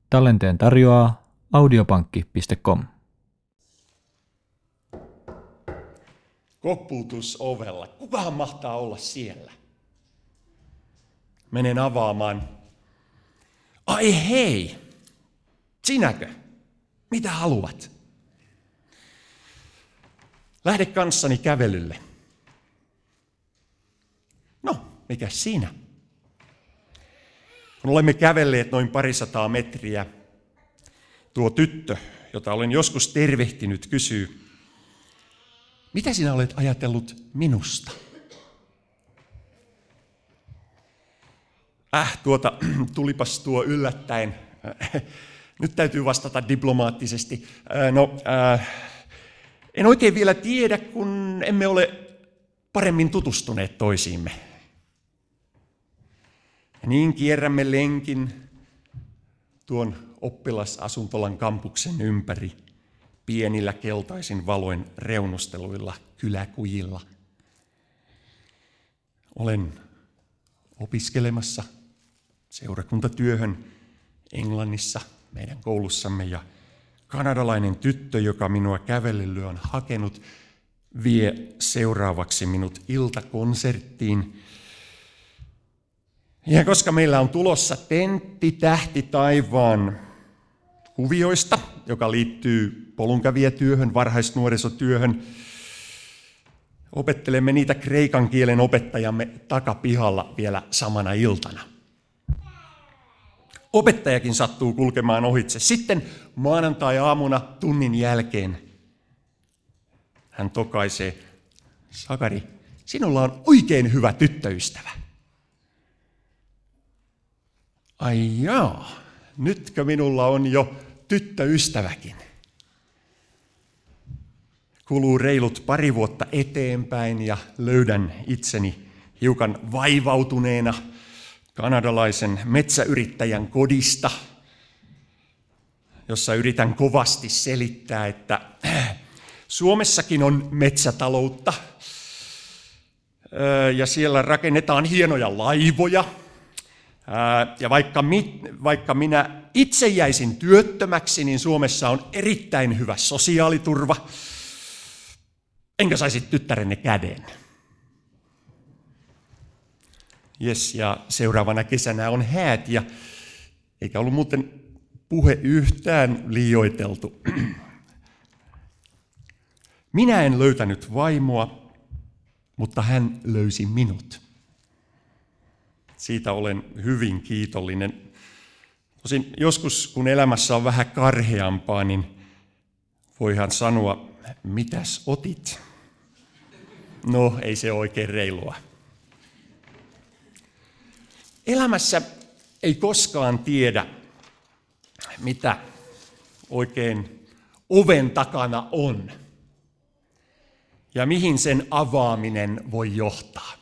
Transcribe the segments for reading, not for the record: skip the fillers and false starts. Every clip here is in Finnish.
Tallenteen tarjoaa audiopankki.com. Koputus ovella. Kukahan mahtaa olla siellä? Menen avaamaan. Ai hei! Sinäkö? Mitä haluat? Lähde kanssani kävelylle. No, mikä siinä? Kun olemme kävelleet noin 200 metriä, tuo tyttö, jota olen joskus tervehtinyt, kysyy, mitä sinä olet ajatellut minusta? Tulipas tuo yllättäen. Nyt täytyy vastata diplomaattisesti. En oikein vielä tiedä, kun emme ole paremmin tutustuneet toisiimme. Ja niin kierrämme lenkin tuon oppilasasuntolan kampuksen ympäri pienillä keltaisin valoin reunusteluilla kyläkujilla. Olen opiskelemassa seurakuntatyöhön Englannissa meidän koulussamme ja kanadalainen tyttö, joka minua kävelylle on hakenut, vie seuraavaksi minut iltakonserttiin. Ja koska meillä on tulossa tentti Tähti taivaan kuvioista, joka liittyy polunkävijätyöhön, varhaisnuorisotyöhön, opettelemme niitä kreikan kielen opettajamme takapihalla vielä samana iltana. Opettajakin sattuu kulkemaan ohitse. Sitten maanantai-aamuna tunnin jälkeen hän tokaisee, Sakari, sinulla on oikein hyvä tyttöystävä. Ai jaa, nytkö minulla on jo tyttöystäväkin? Kuluu reilut 2 vuotta eteenpäin ja löydän itseni hiukan vaivautuneena kanadalaisen metsäyrittäjän kodista, jossa yritän kovasti selittää, että Suomessakin on metsätaloutta ja siellä rakennetaan hienoja laivoja. Ja vaikka minä itse jäisin työttömäksi, niin Suomessa on erittäin hyvä sosiaaliturva. Enkä saisi tyttärenne käden. Jes, ja seuraavana kesänä on häät, ja eikä ollut muuten puhe yhtään liioiteltu. Minä en löytänyt vaimoa, mutta hän löysi minut. Siitä olen hyvin kiitollinen. Tosin joskus, kun elämässä on vähän karheampaa, niin voihan sanoa, mitäs otit? No, ei se oikein reilua. Elämässä ei koskaan tiedä, mitä oikein oven takana on ja mihin sen avaaminen voi johtaa.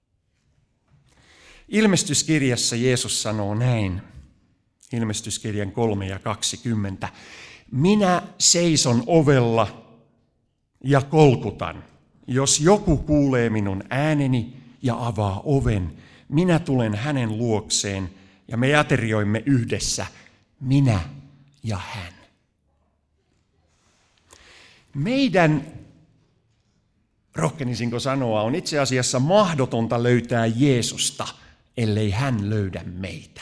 Ilmestyskirjassa Jeesus sanoo näin, Ilmestyskirjan 3:20. Minä seison ovella ja kolkutan. Jos joku kuulee minun ääneni ja avaa oven, minä tulen hänen luokseen ja me aterioimme yhdessä, minä ja hän. Meidän, rohkenisinko sanoa, on itse asiassa mahdotonta löytää Jeesusta, ellei hän löydä meitä.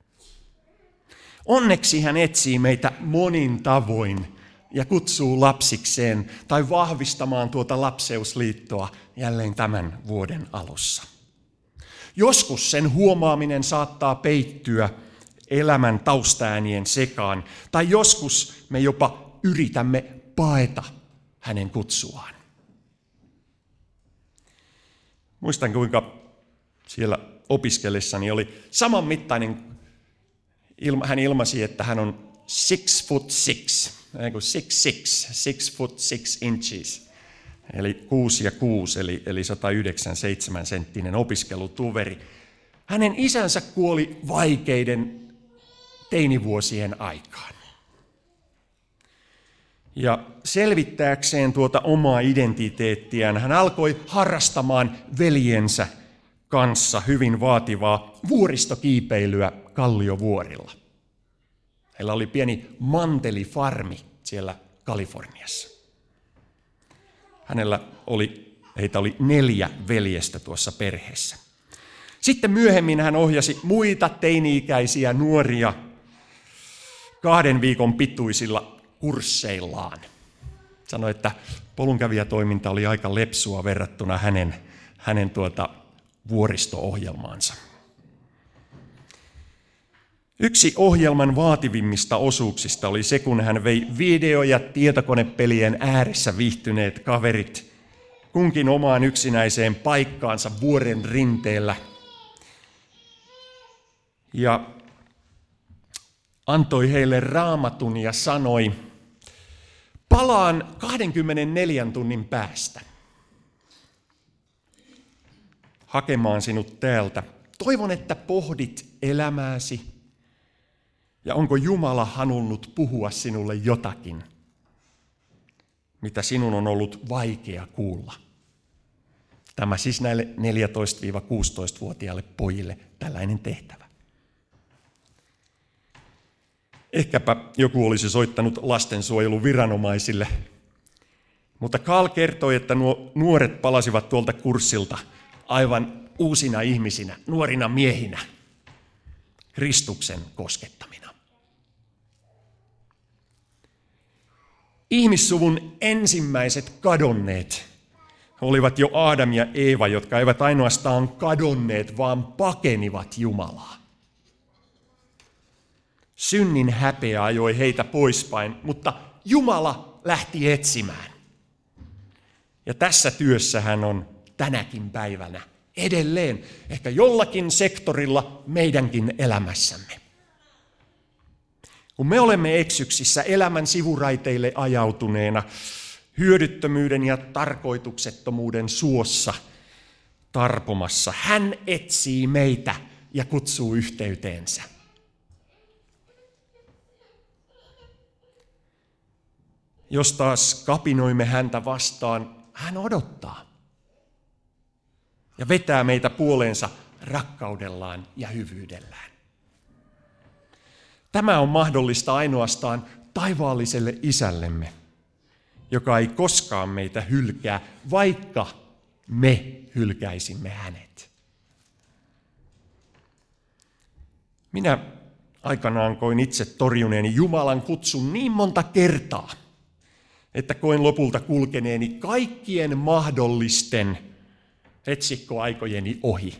Onneksi hän etsii meitä monin tavoin ja kutsuu lapsikseen tai vahvistamaan tuota lapseusliittoa jälleen tämän vuoden alussa. Joskus sen huomaaminen saattaa peittyä elämän taustaäänien sekaan, tai joskus me jopa yritämme paeta hänen kutsuaan. Muistan, kuinka siellä opiskellessani oli saman mittainen, hän ilmaisi, että hän on 6'6", 6 inches, eli 6 ja 6, eli 197 senttinen opiskelutuveri. Hänen isänsä kuoli vaikeiden teinivuosien aikaan. Ja selvittääkseen tuota omaa identiteettiään hän alkoi harrastamaan veljensä kanssa hyvin vaativaa vuoristokiipeilyä Kalliovuorilla. Heillä oli pieni mantelifarmi siellä Kaliforniassa. Heitä oli 4 veljestä tuossa perheessä. Sitten myöhemmin hän ohjasi muita teini-ikäisiä nuoria 2 viikon pituisilla kursseillaan. Sanoi, että polunkävijätoiminta oli aika lepsua verrattuna hänen vuoristo-ohjelmaansa. Yksi ohjelman vaativimmista osuuksista oli se, kun hän vei video- ja tietokonepelien ääressä viihtyneet kaverit kunkin omaan yksinäiseen paikkaansa vuoren rinteellä ja antoi heille raamatun ja sanoi, palaan 24 tunnin päästä hakemaan sinut täältä. Toivon, että pohdit elämääsi ja onko Jumala halunnut puhua sinulle jotakin, mitä sinun on ollut vaikea kuulla. Tämä siis näille 14-16-vuotiaille pojille tällainen tehtävä. Ehkäpä joku olisi soittanut lastensuojeluviranomaisille, mutta Carl kertoi, että nuo nuoret palasivat tuolta kurssilta aivan uusina ihmisinä, nuorina miehinä, Kristuksen koskettamina. Ihmissuvun ensimmäiset kadonneet olivat jo Aadam ja Eeva, jotka eivät ainoastaan kadonneet, vaan pakenivat Jumalaa. Synnin häpeä ajoi heitä poispäin, mutta Jumala lähti etsimään. Ja tässä työssä hän on tänäkin päivänä edelleen, ehkä jollakin sektorilla meidänkin elämässämme. Kun me olemme eksyksissä elämän sivuraiteille ajautuneena, hyödyttömyyden ja tarkoituksettomuuden suossa tarpomassa, hän etsii meitä ja kutsuu yhteyteensä. Jos taas kapinoimme häntä vastaan, hän odottaa ja vetää meitä puoleensa rakkaudellaan ja hyvyydellään. Tämä on mahdollista ainoastaan taivaalliselle Isällemme, joka ei koskaan meitä hylkää, vaikka me hylkäisimme hänet. Minä aikanaan koin itse torjuneeni Jumalan kutsun niin monta kertaa, että koin lopulta kulkeneeni kaikkien mahdollisten etsikkoaikojeni ohi.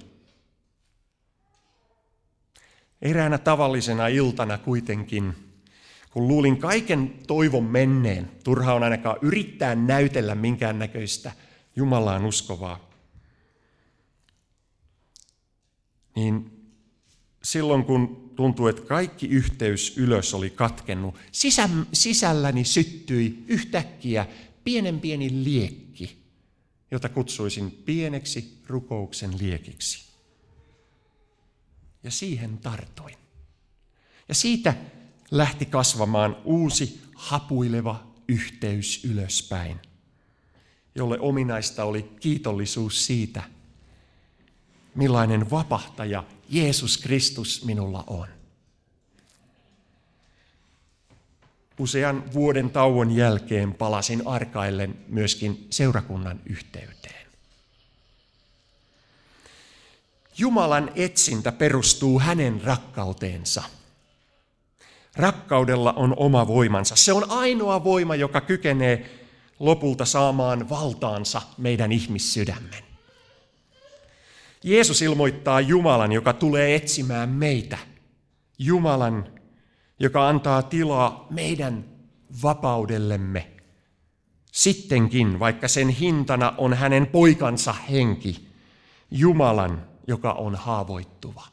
Eräänä tavallisena iltana kuitenkin, kun luulin kaiken toivon menneen, turha on ainakaan yrittää näytellä minkäännäköistä Jumalaan uskovaa, niin silloin kun tuntui, että kaikki yhteys ylös oli katkennut, sisälläni syttyi yhtäkkiä pieni liekki, jota kutsuisin pieneksi rukouksen liekiksi. Ja siihen tartuin. Ja siitä lähti kasvamaan uusi hapuileva yhteys ylöspäin, jolle ominaista oli kiitollisuus siitä, millainen vapahtaja Jeesus Kristus minulla on. Usean vuoden tauon jälkeen palasin arkaillen myöskin seurakunnan yhteyteen. Jumalan etsintä perustuu hänen rakkauteensa. Rakkaudella on oma voimansa. Se on ainoa voima, joka kykenee lopulta saamaan valtaansa meidän ihmissydämen. Jeesus ilmoittaa Jumalan, joka tulee etsimään meitä. Jumalan, joka antaa tilaa meidän vapaudellemme. Sittenkin, vaikka sen hintana on hänen poikansa henki. Jumalan, joka on haavoittuva.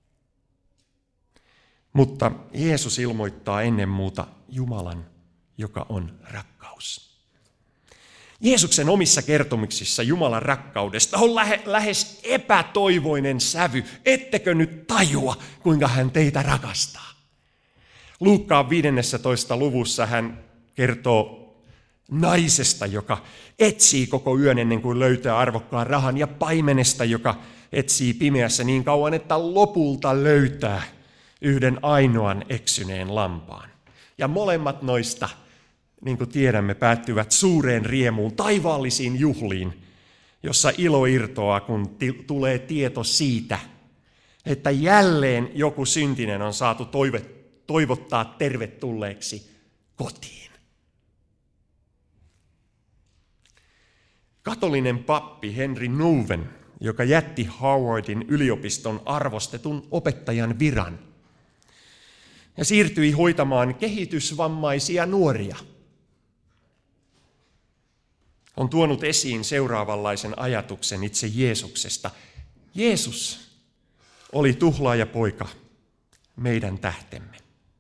Mutta Jeesus ilmoittaa ennen muuta Jumalan, joka on rakkaus. Jeesuksen omissa kertomuksissa Jumalan rakkaudesta on lähes epätoivoinen sävy. Ettekö nyt tajua, kuinka hän teitä rakastaa? Luukkaan 15. luvussa hän kertoo naisesta, joka etsii koko yön ennen kuin löytää arvokkaan rahan, ja paimenesta, joka etsii pimeässä niin kauan, että lopulta löytää yhden ainoan eksyneen lampaan. Ja molemmat noista, niin kuin tiedämme, päättyvät suureen riemuun, taivaallisiin juhliin, jossa ilo irtoaa, kun tulee tieto siitä, että jälleen joku syntinen on saatu toivottaa tervetulleeksi kotiin. Katolinen pappi Henry Nouwen, joka jätti Howardin yliopiston arvostetun opettajan viran ja siirtyi hoitamaan kehitysvammaisia nuoria, on tuonut esiin seuraavanlaisen ajatuksen itse Jeesuksesta. Jeesus oli tuhlaajapoika, meidän tähtemme.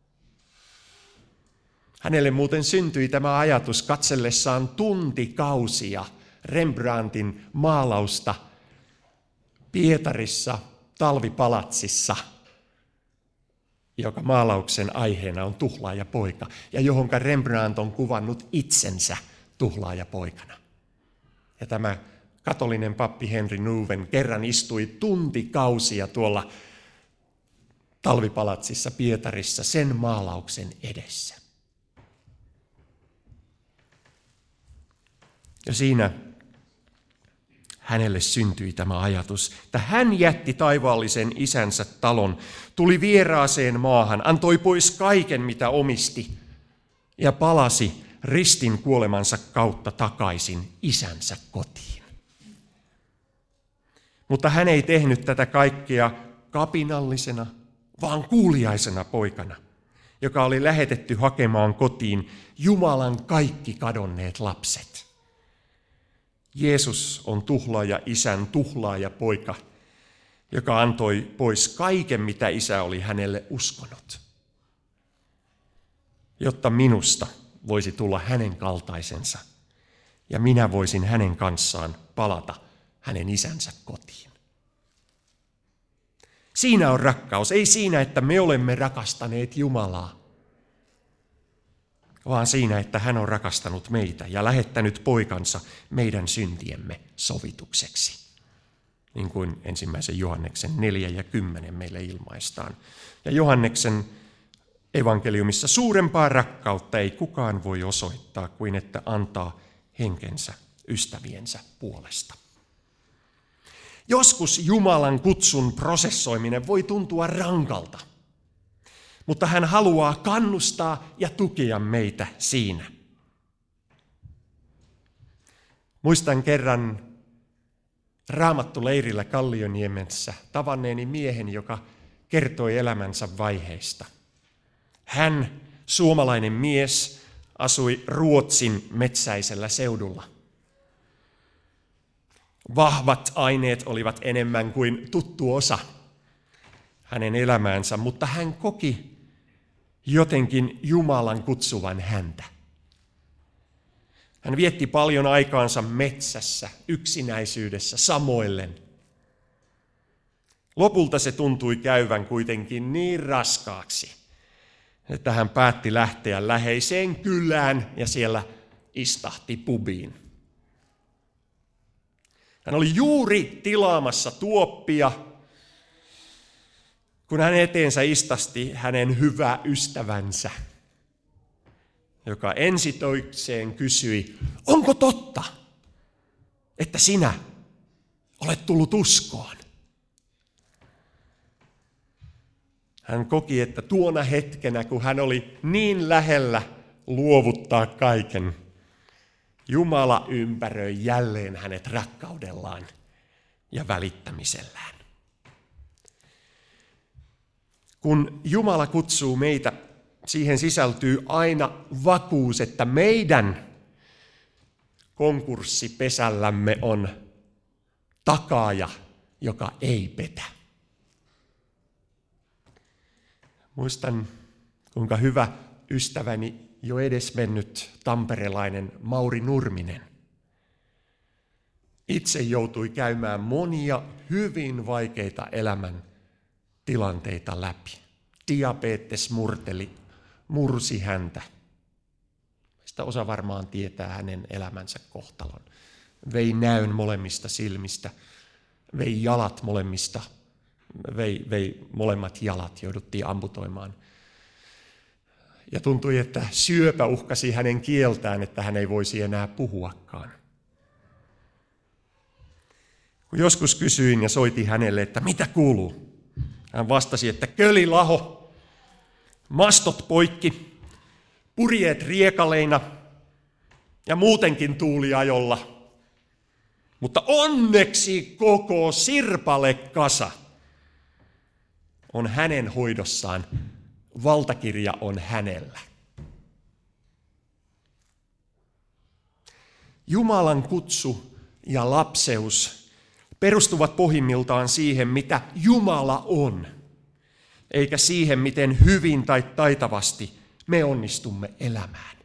Hänelle muuten syntyi tämä ajatus katsellessaan tuntikausia Rembrandtin maalausta Pietarissa talvipalatsissa, joka maalauksen aiheena on tuhlaajapoika ja johonka Rembrandt on kuvannut itsensä tuhlaajapoikana. Ja tämä katolinen pappi Henry Nouwen kerran istui tuntikausia tuolla talvipalatsissa Pietarissa sen maalauksen edessä. Ja siinä hänelle syntyi tämä ajatus, että hän jätti taivaallisen isänsä talon, tuli vieraaseen maahan, antoi pois kaiken mitä omisti ja palasi ristin kuolemansa kautta takaisin isänsä kotiin. Mutta hän ei tehnyt tätä kaikkea kapinallisena, vaan kuuliaisena poikana, joka oli lähetetty hakemaan kotiin Jumalan kaikki kadonneet lapset. Jeesus on tuhlaaja isän tuhlaaja poika, joka antoi pois kaiken, mitä isä oli hänelle uskonut, jotta minusta voisi tulla hänen kaltaisensa ja minä voisin hänen kanssaan palata hänen isänsä kotiin. Siinä on rakkaus, ei siinä, että me olemme rakastaneet Jumalaa, vaan siinä, että hän on rakastanut meitä ja lähettänyt poikansa meidän syntiemme sovitukseksi. Niin kuin 1. Johanneksen 4 ja 10 meille ilmaistaan. Ja Johanneksen evankeliumissa suurempaa rakkautta ei kukaan voi osoittaa kuin että antaa henkensä ystäviensä puolesta. Joskus Jumalan kutsun prosessoiminen voi tuntua rankalta, mutta hän haluaa kannustaa ja tukea meitä siinä. Muistan kerran raamattuleirillä Kallioniemessä tavanneeni miehen, joka kertoi elämänsä vaiheista. Hän, suomalainen mies, asui Ruotsin metsäisellä seudulla. Vahvat aineet olivat enemmän kuin tuttu osa hänen elämäänsä, mutta hän koki jotenkin Jumalan kutsuvan häntä. Hän vietti paljon aikaansa metsässä, yksinäisyydessä, samoillen. Lopulta se tuntui käyvän kuitenkin niin raskaaksi, että hän päätti lähteä läheiseen kylään ja siellä istahti pubiin. Hän oli juuri tilaamassa tuoppia, kun hän eteensä istasti hänen hyvä ystävänsä, joka ensitoikseen kysyi, onko totta, että sinä olet tullut uskoon? Hän koki, että tuona hetkenä, kun hän oli niin lähellä luovuttaa kaiken, Jumala ympäröi jälleen hänet rakkaudellaan ja välittämisellään. Kun Jumala kutsuu meitä, siihen sisältyy aina vakuus, että meidän konkurssipesällämme on takaaja, joka ei petä. Muistan, kuinka hyvä ystäväni jo edesmennyt tamperelainen Mauri Nurminen itse joutui käymään monia hyvin vaikeita elämän tilanteita läpi. Diabetes mursi häntä. Sitä osa varmaan tietää hänen elämänsä kohtalon. Vei näön molemmista silmistä, vei jalat molemmista, vei molemmat jalat, jouduttiin amputoimaan. Ja tuntui, että syöpä uhkasi hänen kieltään, että hän ei voisi enää puhuakaan. Kun joskus kysyin ja soitin hänelle, että mitä kuuluu, hän vastasi, että köli laho, mastot poikki, purjeet riekaleina ja muutenkin tuuliajolla. Mutta onneksi koko sirpalekasa on hänen hoidossaan. Valtakirja on hänellä. Jumalan kutsu ja lapseus perustuvat pohjimmiltaan siihen, mitä Jumala on, eikä siihen, miten hyvin tai taitavasti me onnistumme elämään.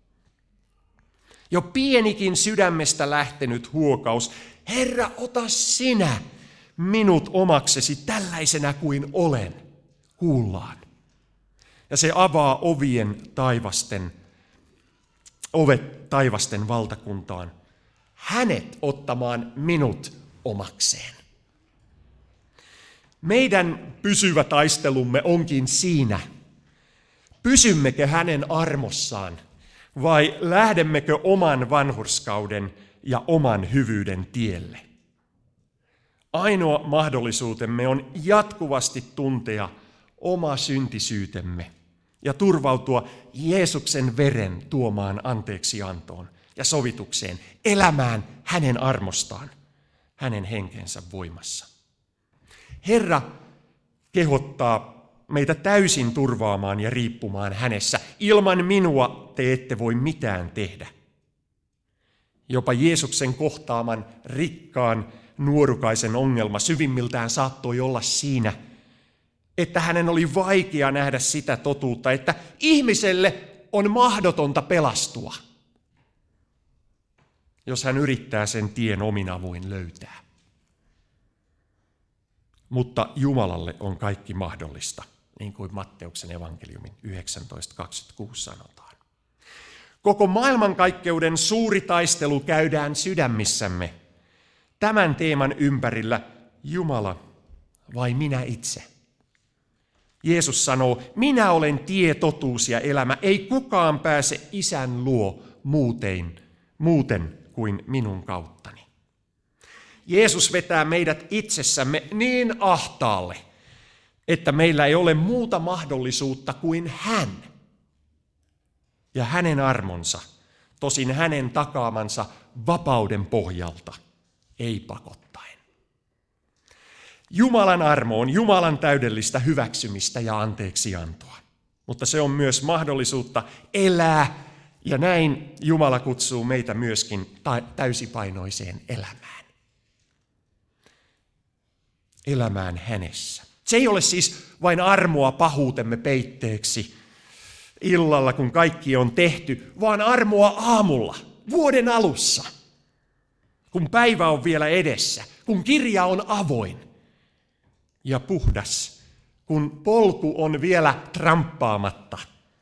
Jo pienikin sydämestä lähtenyt huokaus, Herra, ota sinä minut omaksesi tällaisena kuin olen, kuullaan. Ja se avaa ovet taivasten valtakuntaan, hänet ottamaan minut omakseen. Meidän pysyvä taistelumme onkin siinä, pysymmekö hänen armossaan vai lähdemmekö oman vanhurskauden ja oman hyvyyden tielle. Ainoa mahdollisuutemme on jatkuvasti tuntea oma syntisyytemme ja turvautua Jeesuksen veren tuomaan anteeksiantoon ja sovitukseen, elämään hänen armostaan, hänen henkensä voimassa. Herra kehottaa meitä täysin turvaamaan ja riippumaan hänessä. Ilman minua te ette voi mitään tehdä. Jopa Jeesuksen kohtaaman rikkaan nuorukaisen ongelma syvimmiltään saattoi olla siinä, että hänen oli vaikea nähdä sitä totuutta, että ihmiselle on mahdotonta pelastua, jos hän yrittää sen tien omin avuin löytää. Mutta Jumalalle on kaikki mahdollista, niin kuin Matteuksen evankeliumin 19.26 sanotaan. Koko maailmankaikkeuden suuri taistelu käydään sydämissämme. Tämän teeman ympärillä Jumala vai minä itse? Jeesus sanoo, minä olen tie, totuus ja elämä. Ei kukaan pääse Isän luo muuten kuin minun kauttani. Jeesus vetää meidät itsessämme niin ahtaalle, että meillä ei ole muuta mahdollisuutta kuin hän. Ja hänen armonsa, tosin hänen takaamansa vapauden pohjalta, ei pakottaen. Jumalan armo on Jumalan täydellistä hyväksymistä ja anteeksiantoa, mutta se on myös mahdollisuutta elää, ja näin Jumala kutsuu meitä myöskin täysipainoiseen elämään. Elämään hänessä. Se ei ole siis vain armoa pahuutemme peitteeksi illalla, kun kaikki on tehty, vaan armoa aamulla, vuoden alussa, kun päivä on vielä edessä, kun kirja on avoin ja puhdas, kun polku on vielä tramppaamatta.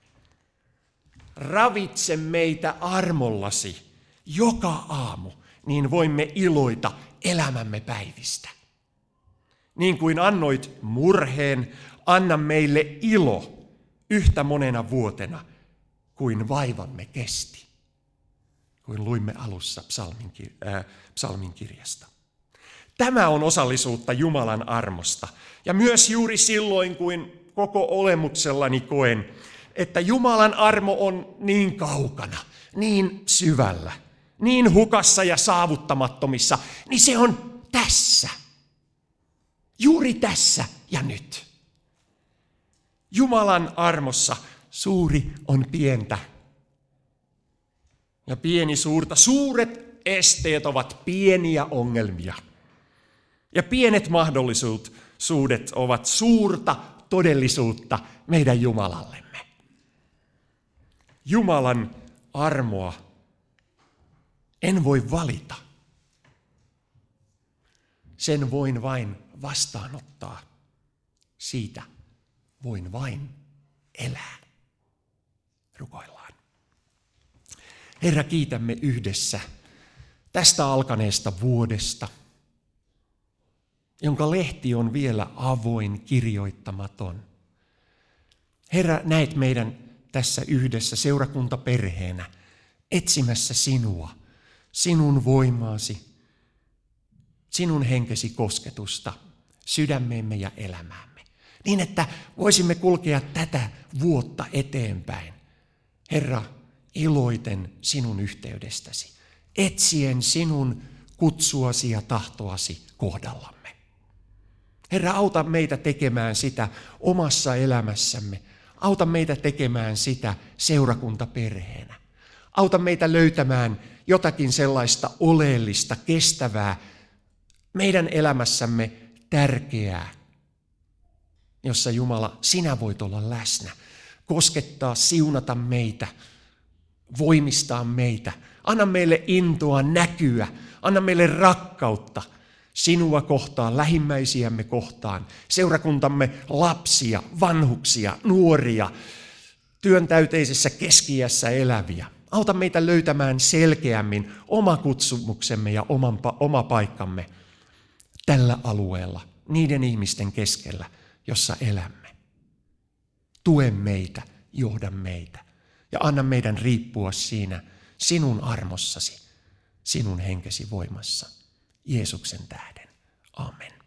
Ravitse meitä armollasi joka aamu, niin voimme iloita elämämme päivistä. Niin kuin annoit murheen, anna meille ilo yhtä monena vuotena kuin vaivamme kesti, kuin luimme alussa psalmin kirjasta. Tämä on osallisuutta Jumalan armosta. Ja myös juuri silloin, kun koko olemuksellani koen, että Jumalan armo on niin kaukana, niin syvällä, niin hukassa ja saavuttamattomissa, niin se on tässä. Juuri tässä ja nyt. Jumalan armossa suuri on pientä ja pieni suurta. Suuret esteet ovat pieniä ongelmia ja pienet mahdollisuudet ovat suurta todellisuutta meidän Jumalallemme. Jumalan armoa en voi valita. Sen voin vain vastaanottaa. Siitä voin vain elää. Rukoillaan. Herra, kiitämme yhdessä tästä alkaneesta vuodesta, jonka lehti on vielä avoin, kirjoittamaton. Herra, näet meidän tässä yhdessä seurakuntaperheenä etsimässä sinua, sinun voimaasi, sinun henkesi kosketusta sydämeemme ja elämäämme. Niin, että voisimme kulkea tätä vuotta eteenpäin. Herra, iloiten sinun yhteydestäsi, etsien sinun kutsuasi ja tahtoasi kohdallamme. Herra, auta meitä tekemään sitä omassa elämässämme. Auta meitä tekemään sitä seurakuntaperheenä. Auta meitä löytämään jotakin sellaista oleellista, kestävää, meidän elämässämme tärkeää, jossa Jumala, sinä voit olla läsnä, koskettaa, siunata meitä, voimistaa meitä. Anna meille intoa näkyä, anna meille rakkautta sinua kohtaan, lähimmäisiämme kohtaan, seurakuntamme lapsia, vanhuksia, nuoria, työntäyteisessä keski-iässä eläviä. Auta meitä löytämään selkeämmin oma kutsumuksemme ja oma paikkamme tällä alueella, niiden ihmisten keskellä, jossa elämme. Tue meitä, johda meitä ja anna meidän riippua siinä sinun armossasi, sinun henkesi voimassa. Jeesuksen tähden. Amen.